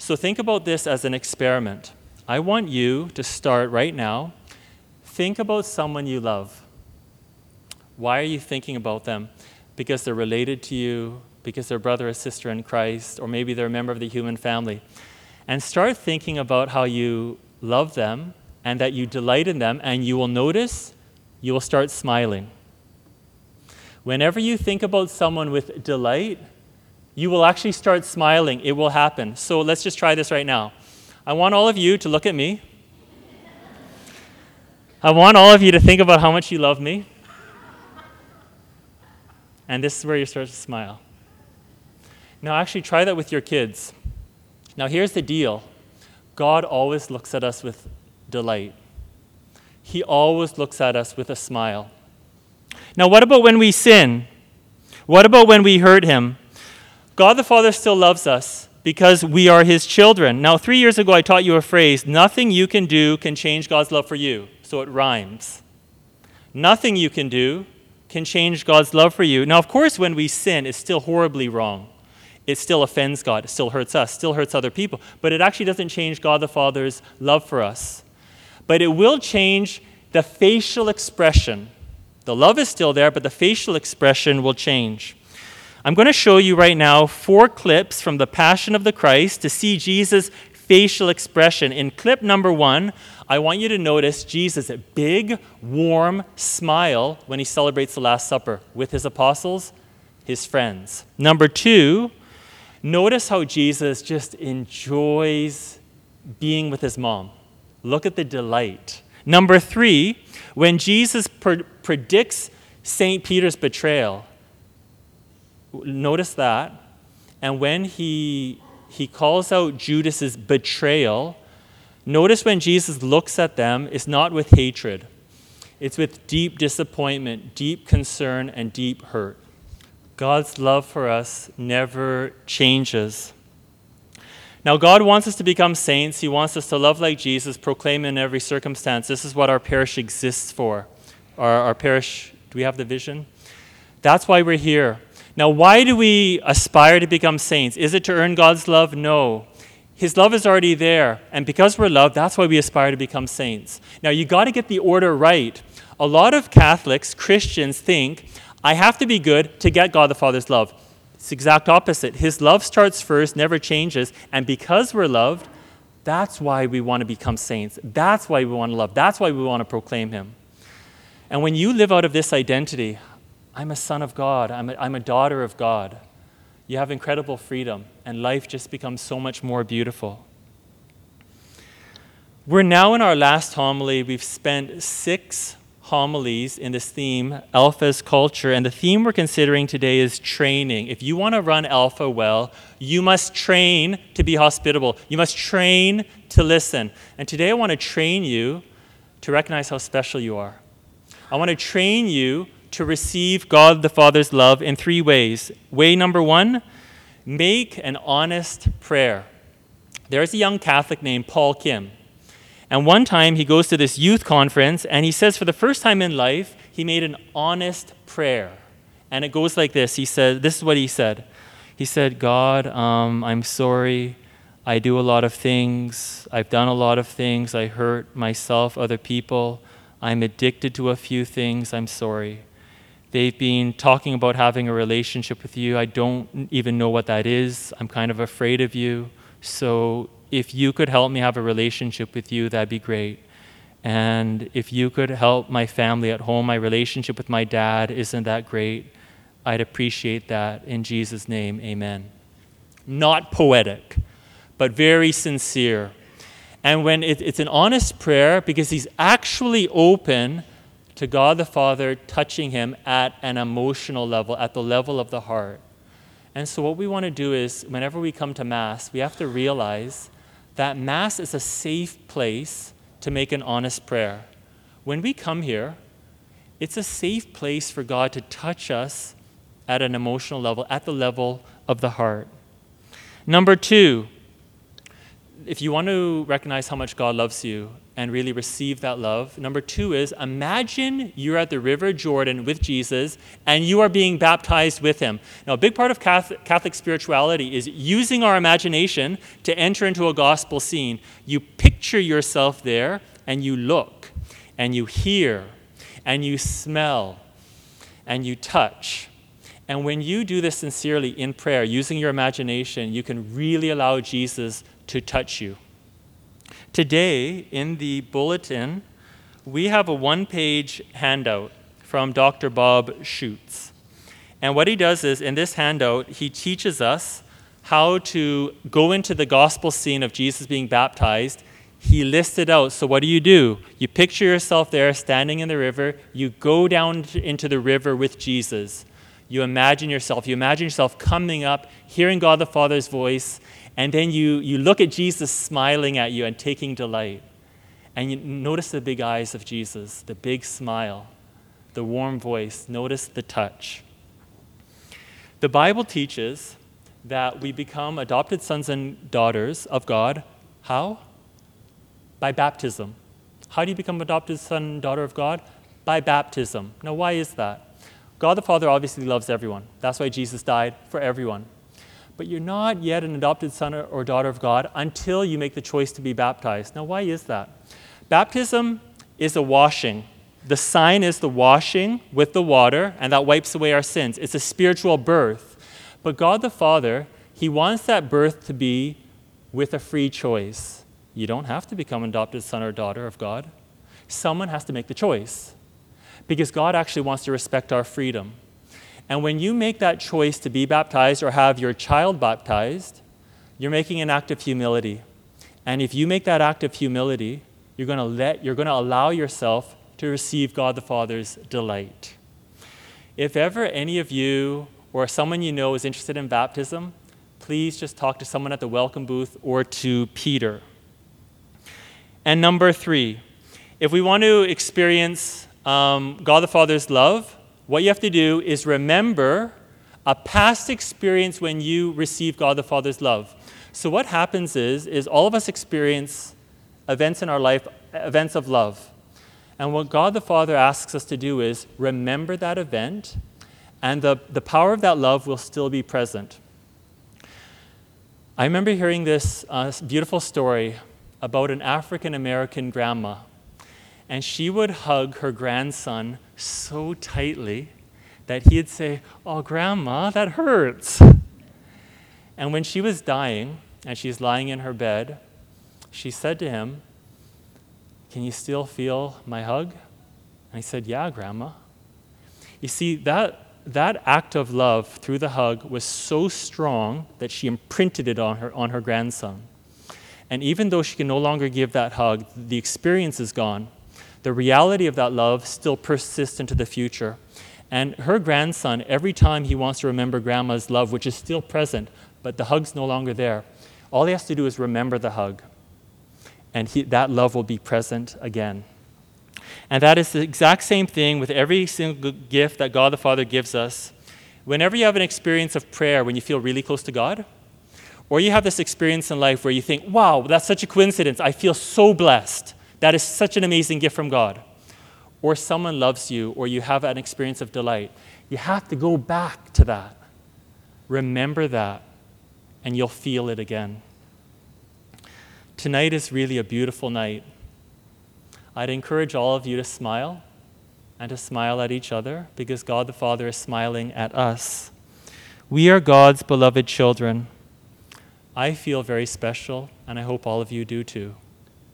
So think about this as an experiment. I want you to start right now. Think about someone you love. Why are you thinking about them? Because they're related to you, because they're brother or sister in Christ, or maybe they're a member of the human family. And start thinking about how you love them and that you delight in them, and you will notice you will start smiling. Whenever you think about someone with delight, you will actually start smiling. It will happen. So let's just try this right now. I want all of you to look at me. I want all of you to think about how much you love me. And this is where you start to smile. Now actually try that with your kids. Now here's the deal. God always looks at us with delight. He always looks at us with a smile. Now what about when we sin? What about when we hurt him? God the Father still loves us because we are his children. Now 3 years ago I taught you a phrase, nothing you can do can change God's love for you. So it rhymes. Nothing you can do can change God's love for you. Now of course when we sin, it's still horribly wrong. It still offends God. It still hurts us. Still hurts other people. But it actually doesn't change God the Father's love for us. But it will change the facial expression. The love is still there, but the facial expression will change. I'm going to show you right now 4 clips from the Passion of the Christ to see Jesus' facial expression. In clip number 1, I want you to notice Jesus' big, warm smile when he celebrates the Last Supper with his apostles, his friends. Number 2, notice how Jesus just enjoys being with his mom. Look at the delight. Number 3, when Jesus predicts St. Peter's betrayal, notice that. And when he calls out Judas's betrayal, notice when Jesus looks at them, it's not with hatred. It's with deep disappointment, deep concern, and deep hurt. God's love for us never changes. Now, God wants us to become saints. He wants us to love like Jesus, proclaim in every circumstance. This is what our parish exists for. Our parish, do we have the vision? That's why we're here. Now, why do we aspire to become saints? Is it to earn God's love? No. His love is already there. And because we're loved, that's why we aspire to become saints. Now, you got to get the order right. A lot of Catholics, Christians, think, I have to be good to get God the Father's love. It's the exact opposite. His love starts first, never changes. And because we're loved, that's why we want to become saints. That's why we want to love. That's why we want to proclaim him. And when you live out of this identity, I'm a son of God, I'm a daughter of God, you have incredible freedom, and life just becomes so much more beautiful. We're now in our last homily. We've spent 6 homilies in this theme, Alpha's culture, and the theme we're considering today is training. If you want to run Alpha well, you must train to be hospitable. You must train to listen. And today I want to train you to recognize how special you are. I want to train you to receive God the Father's love in 3 ways. Way number 1, make an honest prayer. There's a young Catholic named Paul Kim. And one time he goes to this youth conference and he says for the first time in life, he made an honest prayer. And it goes like this. He said, this is what he said. He said, God, I'm sorry. I do a lot of things. I've done a lot of things. I hurt myself, other people. I'm addicted to a few things. I'm sorry. They've been talking about having a relationship with you. I don't even know what that is. I'm kind of afraid of you. So if you could help me have a relationship with you, that'd be great. And if you could help my family at home, my relationship with my dad, isn't that great? I'd appreciate that. In Jesus' name, amen. Not poetic, but very sincere. And when it's an honest prayer, because he's actually open to God the Father touching him at an emotional level, at the level of the heart. And so what we want to do is, whenever we come to Mass, we have to realize that Mass is a safe place to make an honest prayer. When we come here, it's a safe place for God to touch us at an emotional level, at the level of the heart. Number 2, if you want to recognize how much God loves you and really receive that love. Number 2 is imagine you're at the River Jordan with Jesus and you are being baptized with him. Now, a big part of Catholic spirituality is using our imagination to enter into a gospel scene. You picture yourself there and you look and you hear and you smell and you touch. And when you do this sincerely in prayer, using your imagination, you can really allow Jesus to touch you. Today, in the bulletin, we have a one-page handout from Dr. Bob Schutz. And what he does is, in this handout, he teaches us how to go into the gospel scene of Jesus being baptized. He lists it out. So what do? You picture yourself there standing in the river. You go down into the river with Jesus. You imagine yourself coming up, hearing God the Father's voice, and then you look at Jesus smiling at you and taking delight. And you notice the big eyes of Jesus, the big smile, the warm voice. Notice the touch. The Bible teaches that we become adopted sons and daughters of God. How? By baptism. How do you become adopted son and daughter of God? By baptism. Now, why is that? God the Father obviously loves everyone. That's why Jesus died for everyone. But you're not yet an adopted son or daughter of God until you make the choice to be baptized. Now, why is that? Baptism is a washing. The sign is the washing with the water, and that wipes away our sins. It's a spiritual birth. But God the Father, he wants that birth to be with a free choice. You don't have to become an adopted son or daughter of God. Someone has to make the choice, because God actually wants to respect our freedom. And when you make that choice to be baptized or have your child baptized, you're making an act of humility. And if you make that act of humility, you're going to allow yourself to receive God the Father's delight. If ever any of you or someone you know is interested in baptism, please just talk to someone at the welcome booth or to Peter. And number 3, if we want to experience God the Father's love, what you have to do is remember a past experience when you received God the Father's love. So what happens is all of us experience events in our life, events of love. And what God the Father asks us to do is remember that event, and the power of that love will still be present. I remember hearing this beautiful story about an African-American grandma. And she would hug her grandson so tightly that he'd say, "Oh, Grandma, that hurts." And when she was dying and she's lying in her bed, she said to him, "Can you still feel my hug?" And he said, "Yeah, Grandma." You see, that act of love through the hug was so strong that she imprinted it on her grandson. And even though she can no longer give that hug, the experience is gone. The reality of that love still persists into the future. And her grandson, every time he wants to remember Grandma's love, which is still present, but the hug's no longer there, all he has to do is remember the hug. And that love will be present again. And that is the exact same thing with every single gift that God the Father gives us. Whenever you have an experience of prayer, when you feel really close to God, or you have this experience in life where you think, "Wow, that's such a coincidence. I feel so blessed. That is such an amazing gift from God." Or someone loves you, or you have an experience of delight. You have to go back to that. Remember that, and you'll feel it again. Tonight is really a beautiful night. I'd encourage all of you to smile, and to smile at each other, because God the Father is smiling at us. We are God's beloved children. I feel very special, and I hope all of you do too.